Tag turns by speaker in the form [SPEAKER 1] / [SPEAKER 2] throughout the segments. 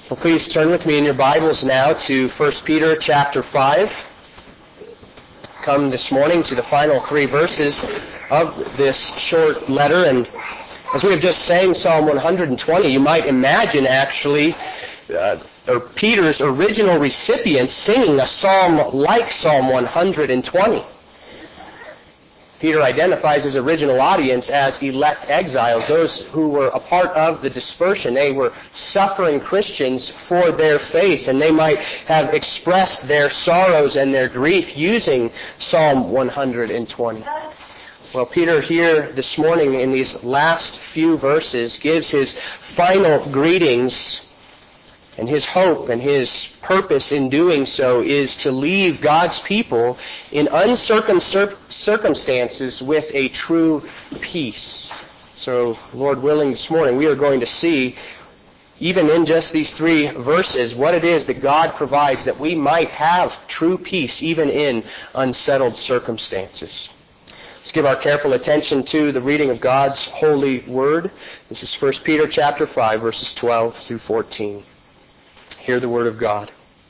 [SPEAKER 1] Well, please turn with me in your Bibles now to 1 Peter chapter 5. Come this morning to the final 3 verses of this short letter. And as we have just sang Psalm 120, you might imagine actually Peter's original recipients singing a psalm like Psalm 120. Peter identifies his original audience as elect exiles, those who were a part of the dispersion. They were suffering Christians for their faith, and they might have expressed their sorrows and their grief using Psalm 120. Well, Peter here this morning in these last few verses gives his final greetings, and his hope and his purpose in doing so is to leave God's people in uncertain circumstances with a true peace. So, Lord willing, this morning we are going to see, even in just these 3 verses, what it is that God provides that we might have true peace even in unsettled circumstances. Let's give our careful attention to the reading of God's holy word. This is 1 Peter chapter 5, verses 12 through 14. Hear the word of God.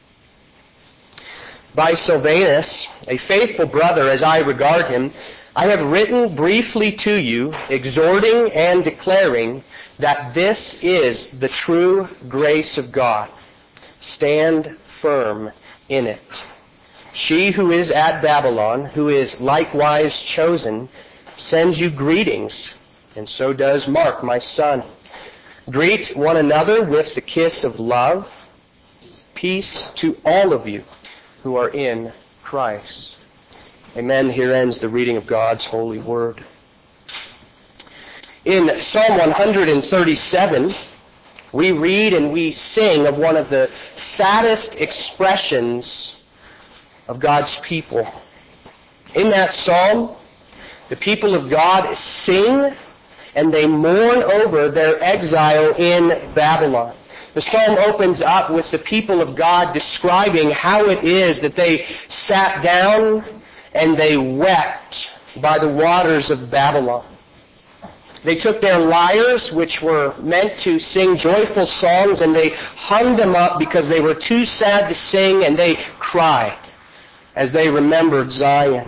[SPEAKER 1] By Silvanus, a faithful brother as I regard him, I have written briefly to you, exhorting and declaring that this is the true grace of God. Stand firm in it. She who is at Babylon, who is likewise chosen, sends you greetings, and so does Mark, my son. Greet one another with the kiss of love. Peace to all of you who are in Christ. Amen. Here ends the reading of God's holy word. In Psalm 137, we read and we sing of one of the saddest expressions of God's people. In that psalm, the people of God sing and they mourn over their exile in Babylon. The psalm opens up with the people of God describing how it is that they sat down and they wept by the waters of Babylon. They took their lyres, which were meant to sing joyful songs, and they hung them up because they were too sad to sing, and they cried as they remembered Zion.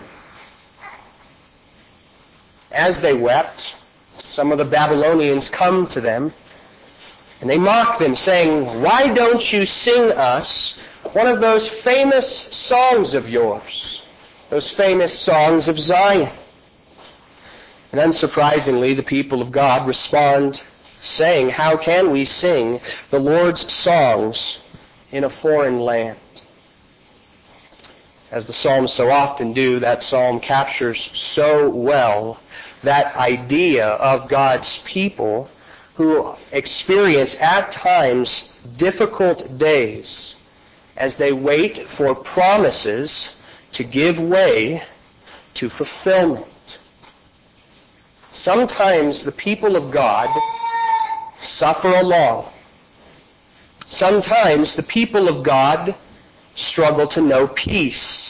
[SPEAKER 1] As they wept, some of the Babylonians come to them, and they mock them, saying, "Why don't you sing us one of those famous songs of yours, those famous songs of Zion?" And unsurprisingly, the people of God respond, saying, "How can we sing the Lord's songs in a foreign land?" As the Psalms so often do, that psalm captures so well that idea of God's people who experience at times difficult days as they wait for promises to give way to fulfillment. Sometimes the people of God suffer along. Sometimes the people of God struggle to know peace.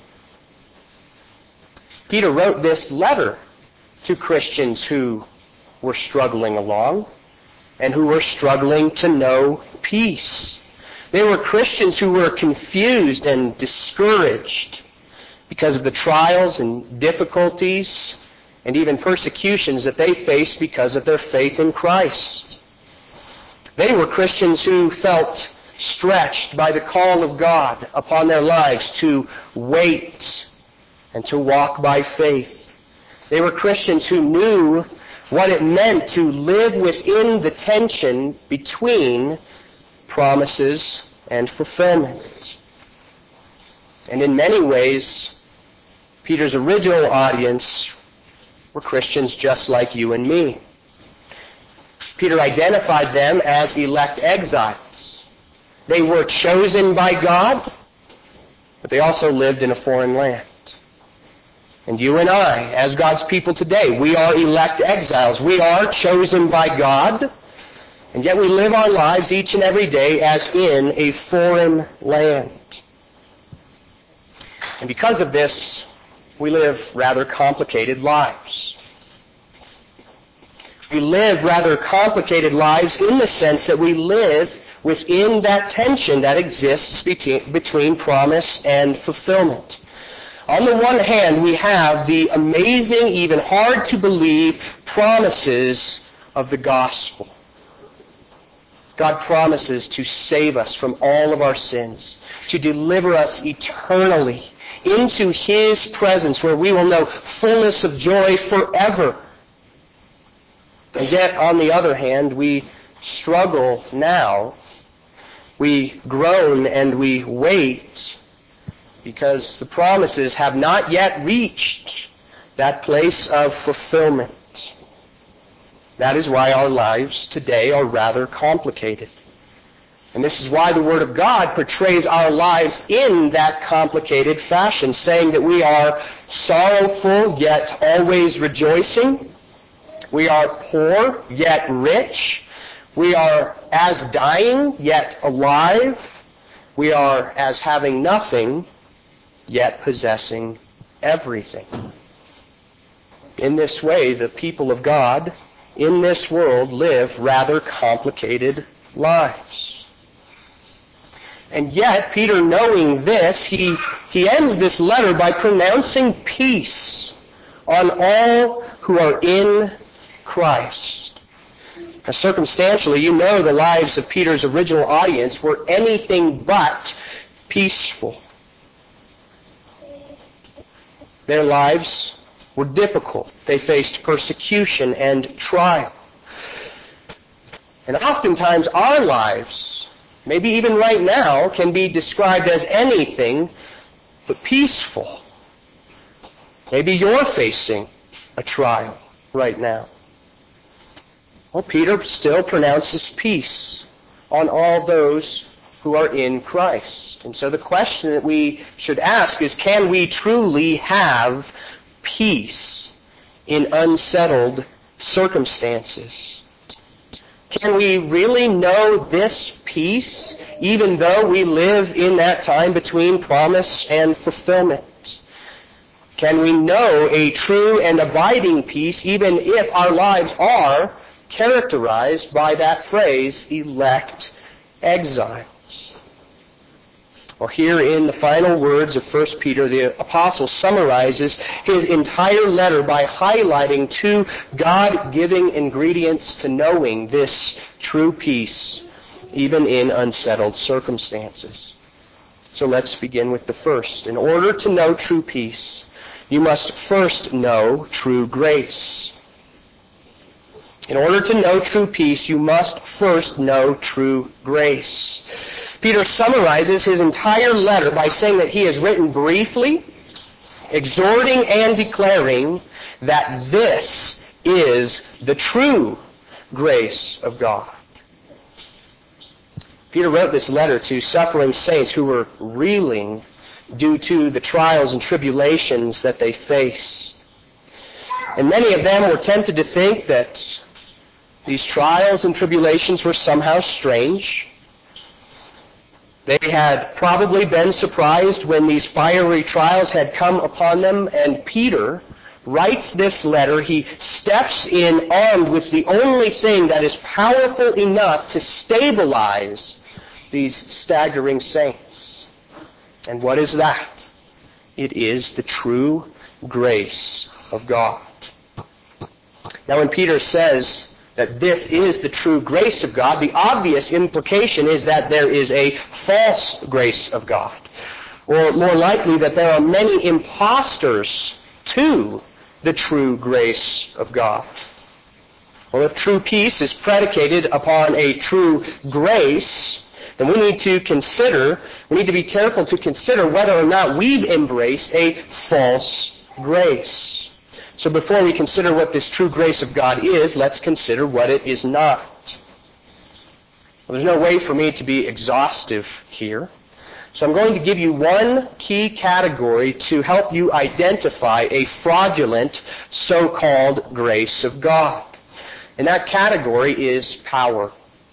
[SPEAKER 1] Peter wrote this letter to Christians who were struggling along and who were struggling to know peace. They were Christians who were confused and discouraged because of the trials and difficulties and even persecutions that they faced because of their faith in Christ. They were Christians who felt stretched by the call of God upon their lives to wait and to walk by faith. They were Christians who knew what it meant to live within the tension between promises and fulfillment. And in many ways, Peter's original audience were Christians just like you and me. Peter identified them as elect exiles. They were chosen by God, but they also lived in a foreign land. And you and I, as God's people today, we are elect exiles. We are chosen by God, and yet we live our lives each and every day as in a foreign land. And because of this, we live rather complicated lives. We live rather complicated lives in the sense that we live within that tension that exists between promise and fulfillment. On the one hand, we have the amazing, even hard to believe promises of the gospel. God promises to save us from all of our sins, to deliver us eternally into His presence where we will know fullness of joy forever. And yet, on the other hand, we struggle now. We groan and we wait because the promises have not yet reached that place of fulfillment. That is why our lives today are rather complicated. And this is why the Word of God portrays our lives in that complicated fashion, saying that we are sorrowful yet always rejoicing. We are poor yet rich. We are as dying yet alive. We are as having nothing yet possessing everything. In this way, the people of God in this world live rather complicated lives. And yet, Peter, knowing this, he ends this letter by pronouncing peace on all who are in Christ. Now, circumstantially, you know the lives of Peter's original audience were anything but peaceful. Their lives were difficult. They faced persecution and trial. And oftentimes our lives, maybe even right now, can be described as anything but peaceful. Maybe you're facing a trial right now. Well, Peter still pronounces peace on all those who are in Christ. And so the question that we should ask is, can we truly have peace in unsettled circumstances? Can we really know this peace even though we live in that time between promise and fulfillment? Can we know a true and abiding peace even if our lives are characterized by that phrase, elect exiles? Well, here in the final words of 1 Peter, the apostle summarizes his entire letter by highlighting two God-giving ingredients to knowing this true peace, even in unsettled circumstances. So let's begin with the first. In order to know true peace, you must first know true grace. In order to know true peace, you must first know true grace. Peter summarizes his entire letter by saying that he has written briefly, exhorting and declaring that this is the true grace of God. Peter wrote this letter to suffering saints who were reeling due to the trials and tribulations that they faced. And many of them were tempted to think that these trials and tribulations were somehow strange. They had probably been surprised when these fiery trials had come upon them, and Peter writes this letter. He steps in armed with the only thing that is powerful enough to stabilize these staggering saints. And what is that? It is the true grace of God. Now, when Peter says that this is the true grace of God, the obvious implication is that there is a false grace of God. Or more likely, that there are many impostors to the true grace of God. Well, if true peace is predicated upon a true grace, then we need to be careful to consider whether or not we've embraced a false grace. So before we consider what this true grace of God is, let's consider what it is not. Well, there's no way for me to be exhaustive here. So I'm going to give you one key category to help you identify a fraudulent so-called grace of God. And that category is power.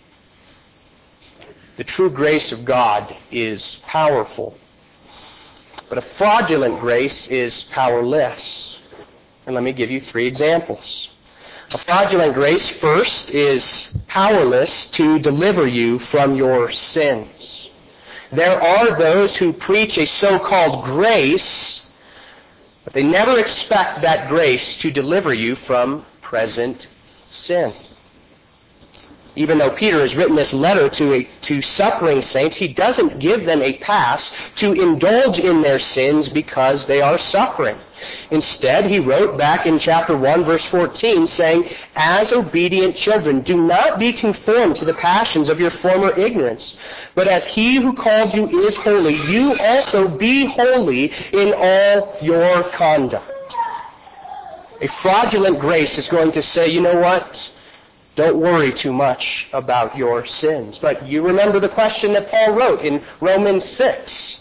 [SPEAKER 1] The true grace of God is powerful. But a fraudulent grace is powerless. And let me give you 3 examples. A fraudulent grace, first, is powerless to deliver you from your sins. There are those who preach a so-called grace, but they never expect that grace to deliver you from present sin. Even though Peter has written this letter to suffering saints, he doesn't give them a pass to indulge in their sins because they are suffering. Instead, he wrote back in chapter 1, verse 14, saying, "As obedient children, do not be conformed to the passions of your former ignorance, but as he who called you is holy, you also be holy in all your conduct." A fraudulent grace is going to say, you know what? Don't worry too much about your sins. But you remember the question that Paul wrote in Romans 6.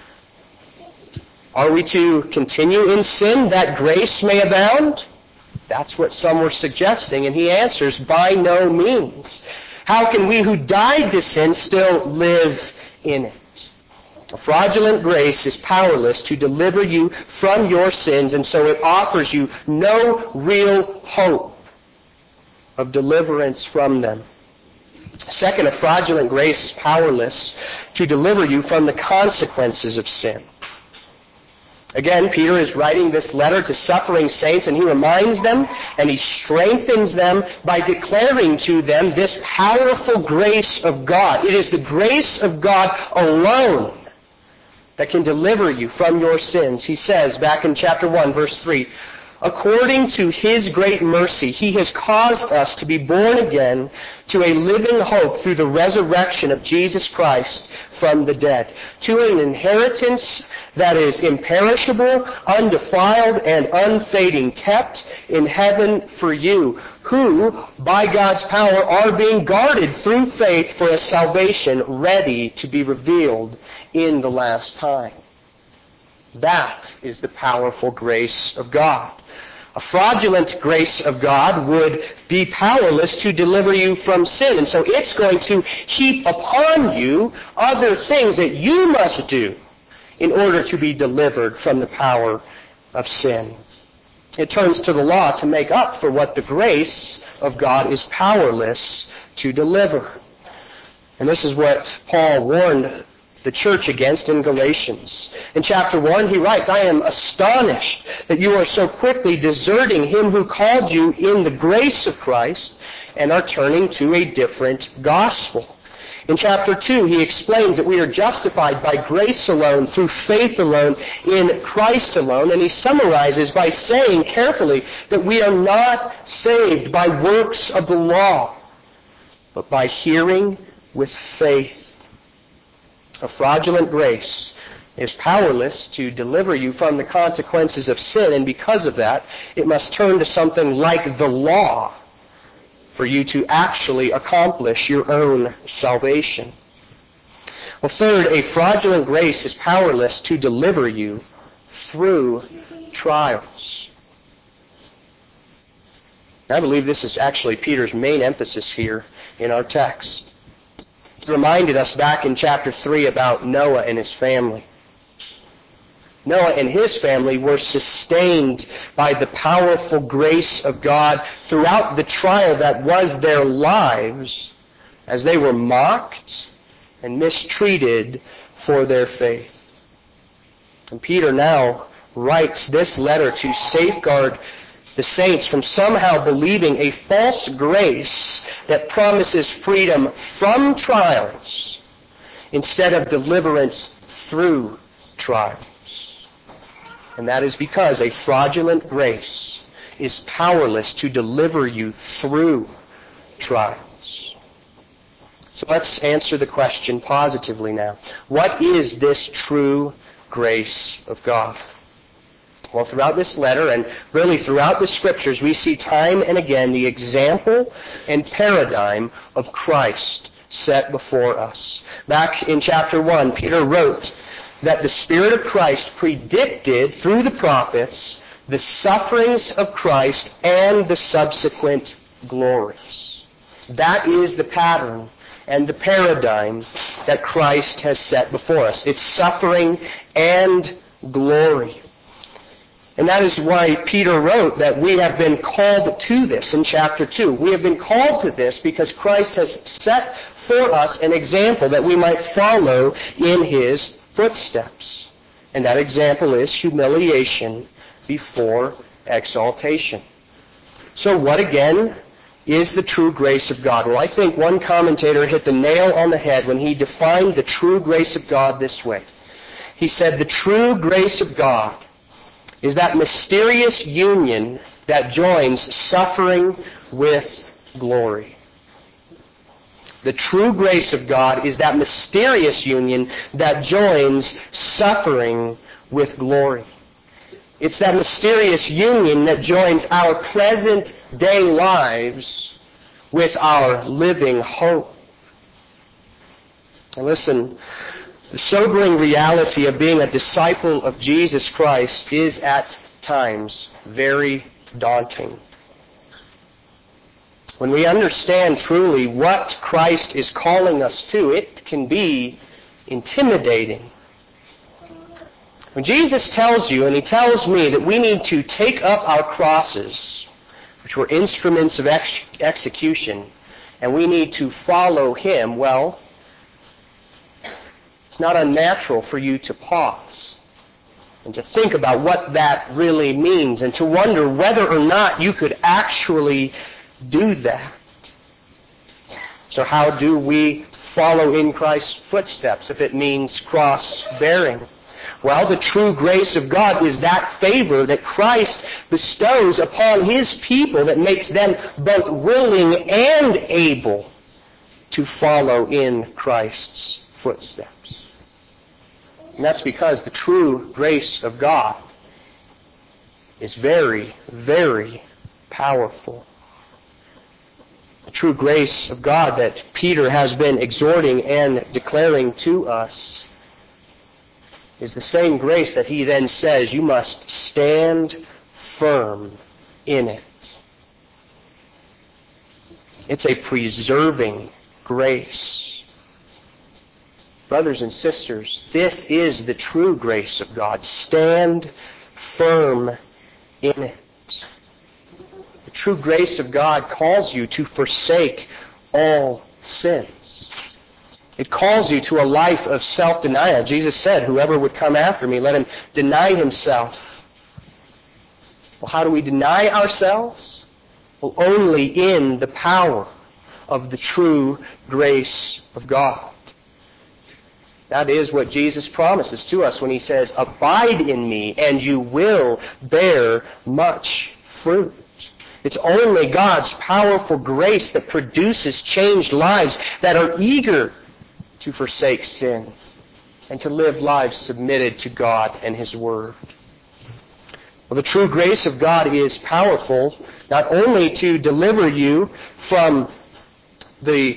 [SPEAKER 1] Are we to continue in sin that grace may abound? That's what some were suggesting, and he answers, by no means. How can we who died to sin still live in it? A fraudulent grace is powerless to deliver you from your sins, and so it offers you no real hope of deliverance from them. Second, a fraudulent grace is powerless to deliver you from the consequences of sin. Again, Peter is writing this letter to suffering saints, and he reminds them and he strengthens them by declaring to them this powerful grace of God. It is the grace of God alone that can deliver you from your sins. He says back in chapter 1, verse 3, "According to His great mercy, He has caused us to be born again to a living hope through the resurrection of Jesus Christ from the dead, to an inheritance that is imperishable, undefiled, and unfading, kept in heaven for you, who, by God's power, are being guarded through faith for a salvation ready to be revealed in the last time." That is the powerful grace of God. A fraudulent grace of God would be powerless to deliver you from sin. And so it's going to heap upon you other things that you must do in order to be delivered from the power of sin. It turns to the law to make up for what the grace of God is powerless to deliver. And this is what Paul warned the church against in Galatians. In chapter 1, he writes, "I am astonished that you are so quickly deserting Him who called you in the grace of Christ and are turning to a different gospel." In chapter 2, he explains that we are justified by grace alone, through faith alone, in Christ alone. And he summarizes by saying carefully that we are not saved by works of the law, but by hearing with faith. A fraudulent grace is powerless to deliver you from the consequences of sin, and because of that, it must turn to something like the law for you to actually accomplish your own salvation. Well, third, a fraudulent grace is powerless to deliver you through trials. I believe this is actually Peter's main emphasis here in our text. He reminded us back in chapter 3 about Noah and his family. Noah and his family were sustained by the powerful grace of God throughout the trial that was their lives, as they were mocked and mistreated for their faith. And Peter now writes this letter to safeguard the saints from somehow believing a false grace that promises freedom from trials instead of deliverance through trials. And that is because a fraudulent grace is powerless to deliver you through trials. So let's answer the question positively now. What is this true grace of God? Well, throughout this letter and really throughout the Scriptures, we see time and again the example and paradigm of Christ set before us. Back in chapter 1, Peter wrote that the Spirit of Christ predicted through the prophets the sufferings of Christ and the subsequent glories. That is the pattern and the paradigm that Christ has set before us. It's suffering and glory. And that is why Peter wrote that we have been called to this in chapter 2. We have been called to this because Christ has set for us an example that we might follow in His footsteps. And that example is humiliation before exaltation. So what again is the true grace of God? Well, I think one commentator hit the nail on the head when he defined the true grace of God this way. He said, the true grace of God is that mysterious union that joins suffering with glory. The true grace of God is that mysterious union that joins suffering with glory. It's that mysterious union that joins our present day lives with our living hope. And listen, the sobering reality of being a disciple of Jesus Christ is at times very daunting. When we understand truly what Christ is calling us to, it can be intimidating. When Jesus tells you, and He tells me, that we need to take up our crosses, which were instruments of execution, and we need to follow Him, well, it's not unnatural for you to pause and to think about what that really means and to wonder whether or not you could actually do that. So how do we follow in Christ's footsteps if it means cross-bearing? Well, the true grace of God is that favor that Christ bestows upon His people that makes them both willing and able to follow in Christ's footsteps. And that's because the true grace of God is very, very powerful. The true grace of God that Peter has been exhorting and declaring to us is the same grace that he then says you must stand firm in it. It's a preserving grace. Brothers and sisters, this is the true grace of God. Stand firm in it. The true grace of God calls you to forsake all sins. It calls you to a life of self-denial. Jesus said, whoever would come after me, let him deny himself. Well, how do we deny ourselves? Well, only in the power of the true grace of God. That is what Jesus promises to us when He says, abide in me and you will bear much fruit. It's only God's powerful grace that produces changed lives that are eager to forsake sin and to live lives submitted to God and His Word. Well, the true grace of God is powerful not only to deliver you from the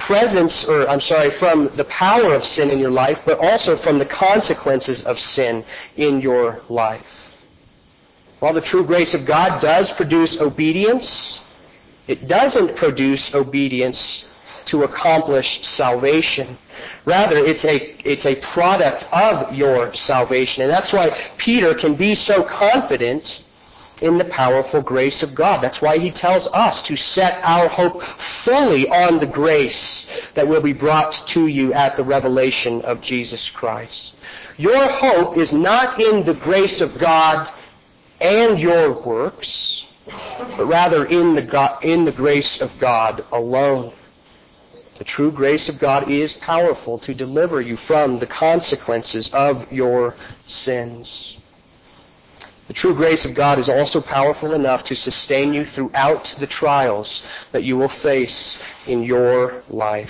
[SPEAKER 1] from the power of sin in your life, but also from the consequences of sin in your life. While the true grace of God does produce obedience, it doesn't produce obedience to accomplish salvation. Rather, it's a product of your salvation. And that's why Peter can be so confident in the powerful grace of God. That's why he tells us to set our hope fully on the grace that will be brought to you at the revelation of Jesus Christ. Your hope is not in the grace of God and your works, but rather in the grace of God alone. The true grace of God is powerful to deliver you from the consequences of your sins. The true grace of God is also powerful enough to sustain you throughout the trials that you will face in your life.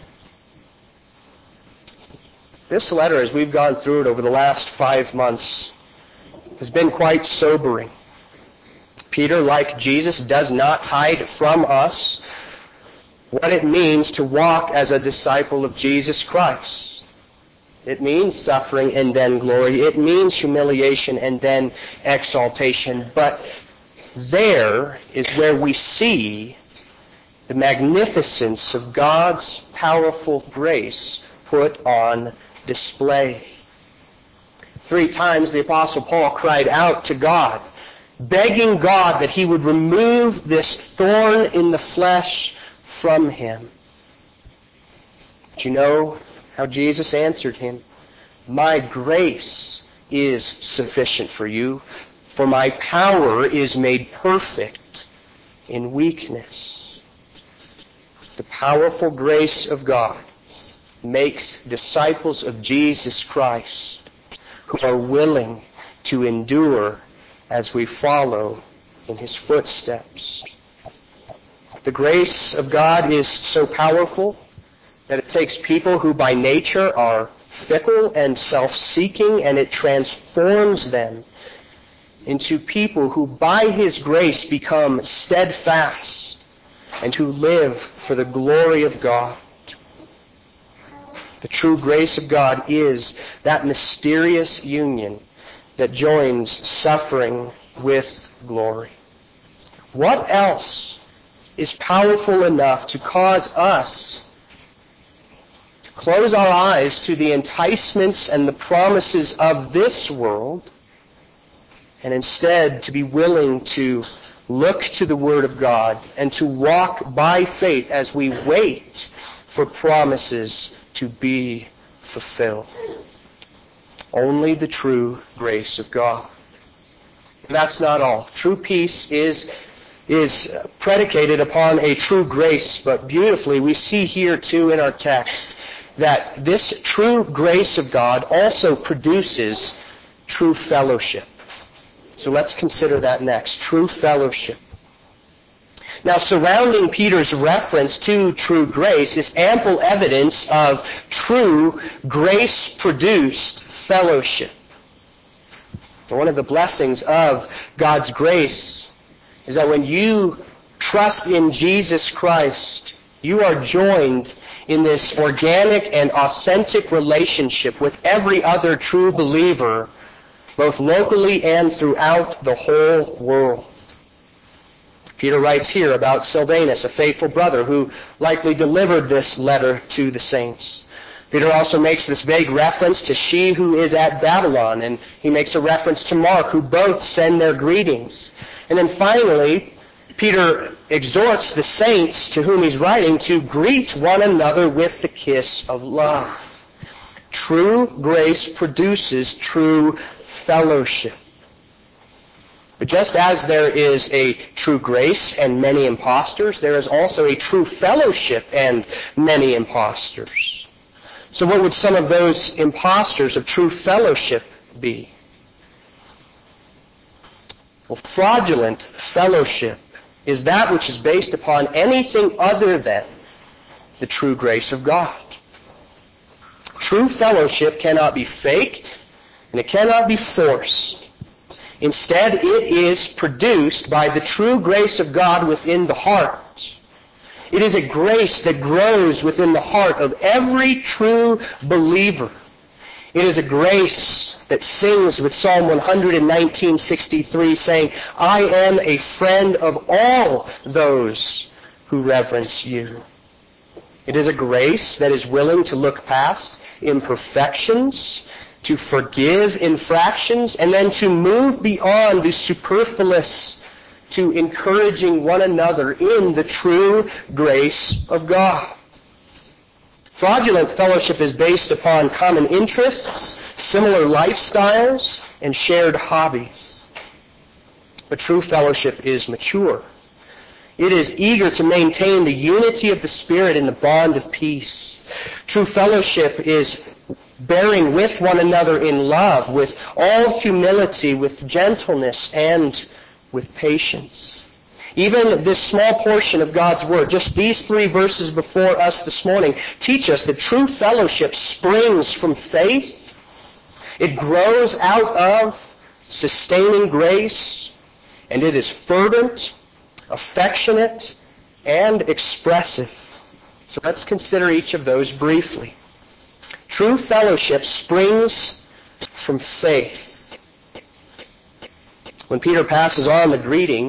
[SPEAKER 1] This letter, as we've gone through it over the last 5 months, has been quite sobering. Peter, like Jesus, does not hide from us what it means to walk as a disciple of Jesus Christ. It means suffering and then glory. It means humiliation and then exaltation. But there is where we see the magnificence of God's powerful grace put on display. 3 times the Apostle Paul cried out to God, begging God that he would remove this thorn in the flesh from him. Do you know how Jesus answered him? My grace is sufficient for you, for my power is made perfect in weakness. The powerful grace of God makes disciples of Jesus Christ who are willing to endure as we follow in his footsteps. The grace of God is so powerful that it takes people who by nature are fickle and self-seeking, and it transforms them into people who by his grace become steadfast and who live for the glory of God. The true grace of God is that mysterious union that joins suffering with glory. What else is powerful enough to cause us to close our eyes to the enticements and the promises of this world, and instead to be willing to look to the Word of God and to walk by faith as we wait for promises to be fulfilled? Only the true grace of God. And that's not all. True peace is predicated upon a true grace, but beautifully we see here too in our text that this true grace of God also produces true fellowship. So let's consider that next. True fellowship. Now, surrounding Peter's reference to true grace is ample evidence of true grace-produced fellowship. One of the blessings of God's grace is that when you trust in Jesus Christ, you are joined in this organic and authentic relationship with every other true believer, both locally and throughout the whole world. Peter writes here about Silvanus, a faithful brother who likely delivered this letter to the saints. Peter also makes this vague reference to she who is at Babylon, and he makes a reference to Mark, who both send their greetings. And then finally, Peter exhorts the saints to whom he's writing to greet one another with the kiss of love. True grace produces true fellowship. But just as there is a true grace and many impostors, there is also a true fellowship and many impostors. So what would some of those impostors of true fellowship be? Well, fraudulent fellowship is that which is based upon anything other than the true grace of God. True fellowship cannot be faked, and it cannot be forced. Instead, it is produced by the true grace of God within the heart. It is a grace that grows within the heart of every true believer. It is a grace that sings with Psalm 119:63, saying, I am a friend of all those who reverence you. It is a grace that is willing to look past imperfections, to forgive infractions, and then to move beyond the superfluous to encouraging one another in the true grace of God. Fraudulent fellowship is based upon common interests, similar lifestyles, and shared hobbies. But true fellowship is mature. It is eager to maintain the unity of the Spirit in the bond of peace. True fellowship is bearing with one another in love, with all humility, with gentleness, and with patience. Even this small portion of God's Word, just these 3 verses before us this morning, teach us that true fellowship springs from faith. It grows out of sustaining grace, and it is fervent, affectionate, and expressive. So let's consider each of those briefly. True fellowship springs from faith. When Peter passes on the greeting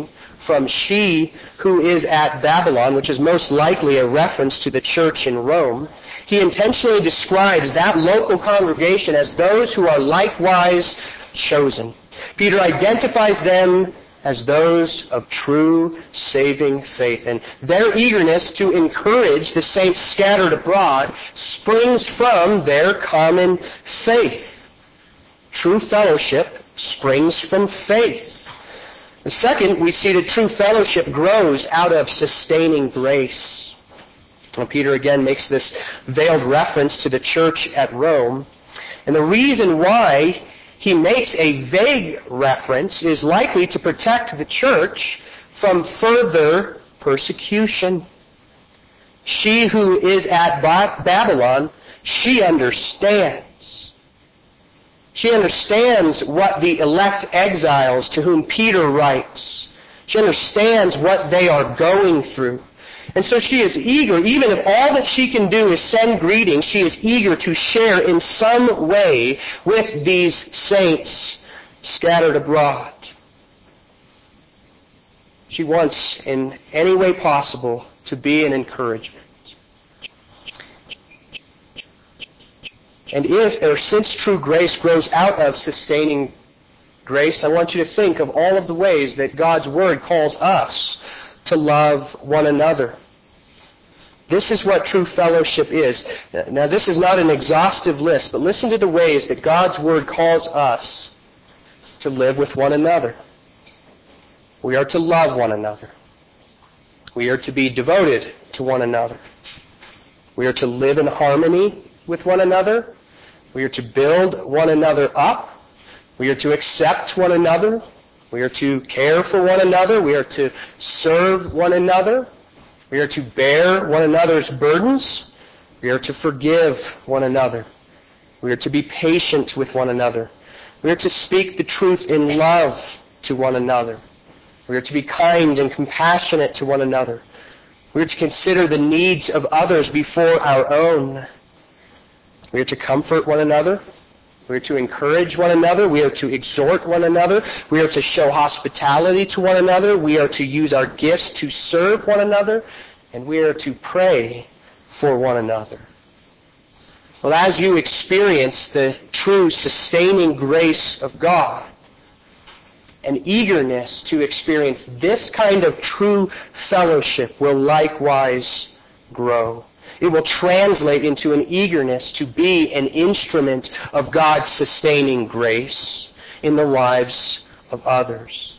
[SPEAKER 1] from she who is at Babylon, which is most likely a reference to the church in Rome, he intentionally describes that local congregation as those who are likewise chosen. Peter identifies them as those of true saving faith. And their eagerness to encourage the saints scattered abroad springs from their common faith. True fellowship springs from faith. And second, we see that true fellowship grows out of sustaining grace. Well, Peter again makes this veiled reference to the church at Rome. And the reason why he makes a vague reference is likely to protect the church from further persecution. She who is at Babylon, she understands. She understands what the elect exiles to whom Peter writes. She understands what they are going through. And so she is eager, even if all that she can do is send greetings, she is eager to share in some way with these saints scattered abroad. She wants, in any way possible, to be an encouragement. And since true grace grows out of sustaining grace, I want you to think of all of the ways that God's Word calls us to love one another. This is what true fellowship is. Now, this is not an exhaustive list, but listen to the ways that God's Word calls us to live with one another. We are to love one another. We are to be devoted to one another. We are to live in harmony with one another. We are to build one another up. We are to accept one another. We are to care for one another. We are to serve one another. We are to bear one another's burdens. We are to forgive one another. We are to be patient with one another. We are to speak the truth in love to one another. We are to be kind and compassionate to one another. We are to consider the needs of others before our own. We are to comfort one another. We are to encourage one another. We are to exhort one another. We are to show hospitality to one another. We are to use our gifts to serve one another. And we are to pray for one another. Well, as you experience the true sustaining grace of God, an eagerness to experience this kind of true fellowship will likewise grow. It will translate into an eagerness to be an instrument of God's sustaining grace in the lives of others.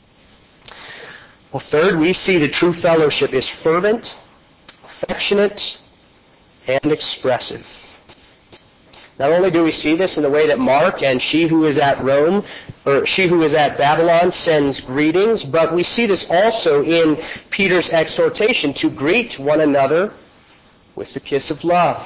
[SPEAKER 1] Well, third, we see that true fellowship is fervent, affectionate, and expressive. Not only do we see this in the way that Mark and she who is at Rome, or she who is at Babylon sends greetings, but we see this also in Peter's exhortation to greet one another with the kiss of love.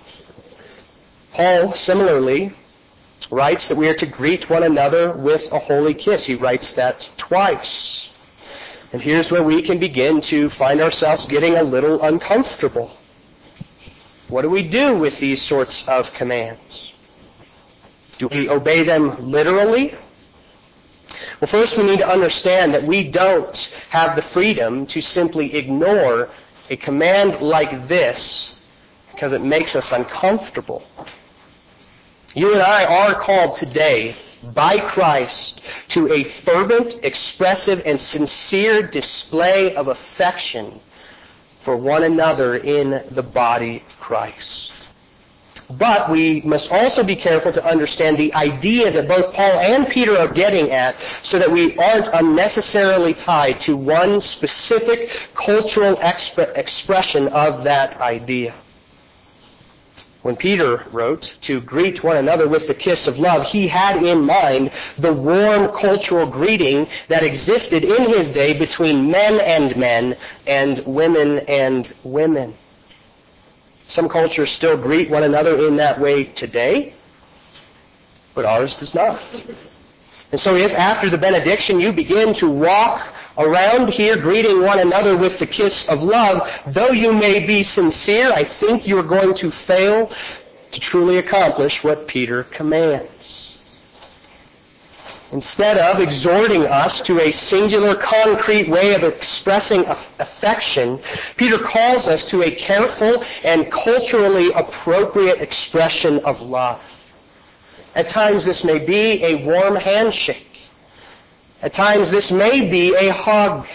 [SPEAKER 1] Paul, similarly, writes that we are to greet one another with a holy kiss. He writes that twice. And here's where we can begin to find ourselves getting a little uncomfortable. What do we do with these sorts of commands? Do we obey them literally? Well, first we need to understand that we don't have the freedom to simply ignore a command like this because it makes us uncomfortable. You and I are called today by Christ to a fervent, expressive, and sincere display of affection for one another in the body of Christ. But we must also be careful to understand the idea that both Paul and Peter are getting at so that we aren't unnecessarily tied to one specific cultural expression of that idea. When Peter wrote to greet one another with the kiss of love, he had in mind the warm cultural greeting that existed in his day between men and women and women. Some cultures still greet one another in that way today, but ours does not. And so if after the benediction you begin to walk around here greeting one another with the kiss of love, though you may be sincere, I think you're going to fail to truly accomplish what Peter commands. Instead of exhorting us to a singular, concrete way of expressing affection, Peter calls us to a careful and culturally appropriate expression of love. At times this may be a warm handshake. At times this may be a hug.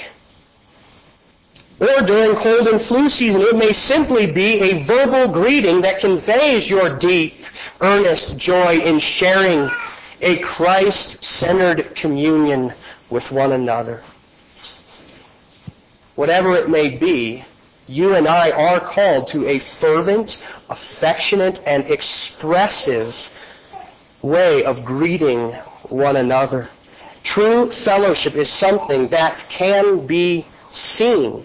[SPEAKER 1] Or during cold and flu season, it may simply be a verbal greeting that conveys your deep, earnest joy in sharing a Christ-centered communion with one another. Whatever it may be, you and I are called to a fervent, affectionate, and expressive way of greeting one another. True fellowship is something that can be seen.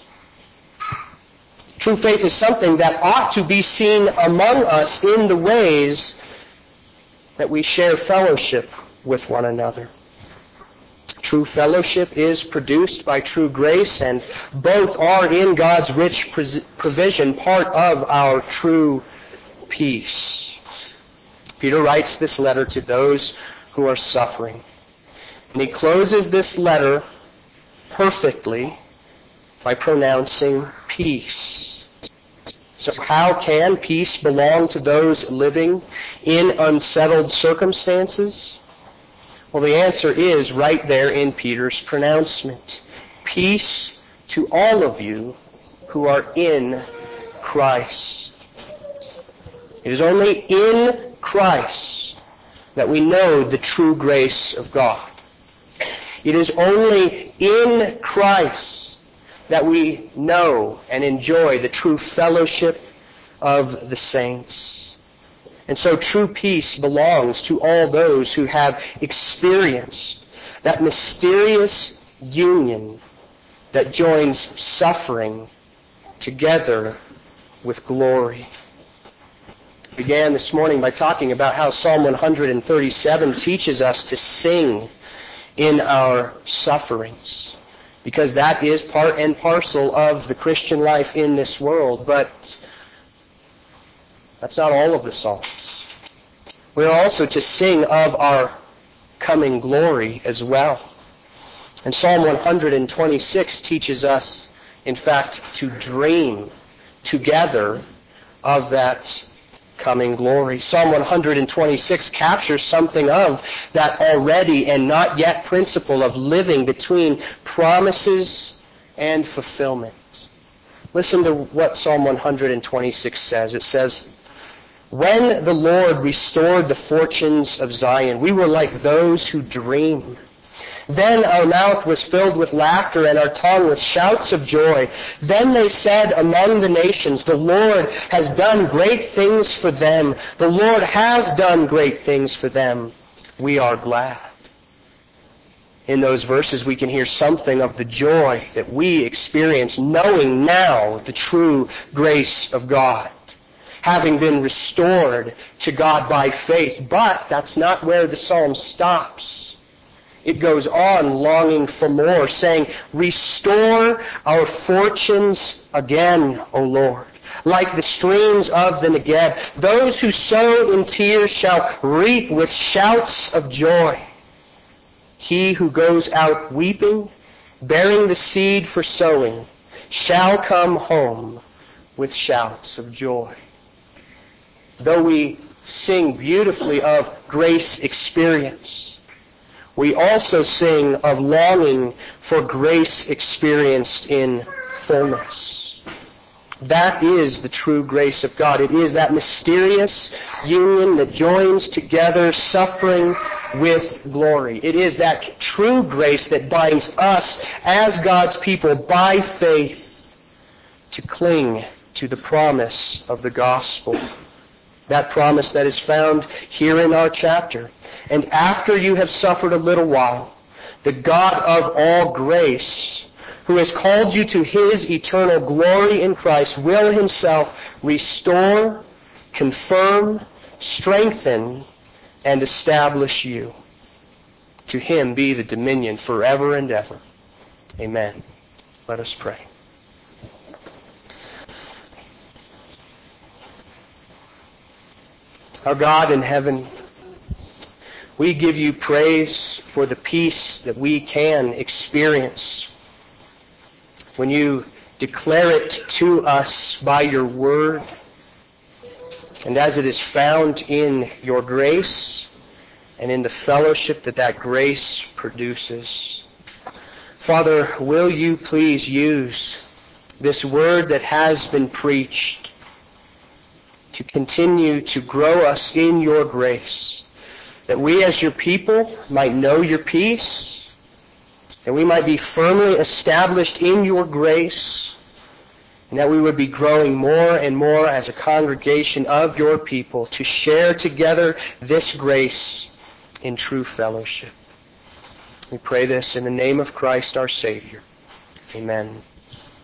[SPEAKER 1] True faith is something that ought to be seen among us in the ways that we share fellowship with one another. True fellowship is produced by true grace, and both are in God's rich provision part of our true peace. Peter writes this letter to those who are suffering. And he closes this letter perfectly by pronouncing peace. So how can peace belong to those living in unsettled circumstances? Well, the answer is right there in Peter's pronouncement. Peace to all of you who are in Christ. It is only in Christ that we know the true grace of God. It is only in Christ that we know and enjoy the true fellowship of the saints. And so true peace belongs to all those who have experienced that mysterious union that joins suffering together with glory. We began this morning by talking about how Psalm 137 teaches us to sing in our sufferings, because that is part and parcel of the Christian life in this world. But that's not all of the Psalms. We are also to sing of our coming glory as well. And Psalm 126 teaches us, in fact, to dream together of that coming glory. Psalm 126 captures something of that already and not yet principle of living between promises and fulfillment. Listen to what Psalm 126 says. It says, "When the Lord restored the fortunes of Zion, we were like those who dream. Then our mouth was filled with laughter and our tongue with shouts of joy. Then they said among the nations, the Lord has done great things for them. The Lord has done great things for them. We are glad." In those verses we can hear something of the joy that we experience knowing now the true grace of God, having been restored to God by faith. But that's not where the psalm stops. It goes on longing for more, saying, "Restore our fortunes again, O Lord, like the streams of the Negeb. Those who sow in tears shall reap with shouts of joy. He who goes out weeping, bearing the seed for sowing, shall come home with shouts of joy." Though we sing beautifully of grace experience, we also sing of longing for grace experienced in fullness. That is the true grace of God. It is that mysterious union that joins together suffering with glory. It is that true grace that binds us as God's people by faith to cling to the promise of the gospel. That promise that is found here in our chapter. "And after you have suffered a little while, the God of all grace, who has called you to His eternal glory in Christ, will Himself restore, confirm, strengthen, and establish you. To Him be the dominion forever and ever. Amen." Let us pray. Our God in heaven, We give you praise for the peace that we can experience when you declare it to us by your word, and as it is found in your grace and in the fellowship that that grace produces. Father, will you please use this word that has been preached to continue to grow us in your grace, that we as your people might know your peace, that we might be firmly established in your grace, and that we would be growing more and more as a congregation of your people to share together this grace in true fellowship. We pray this in the name of Christ our Savior. Amen.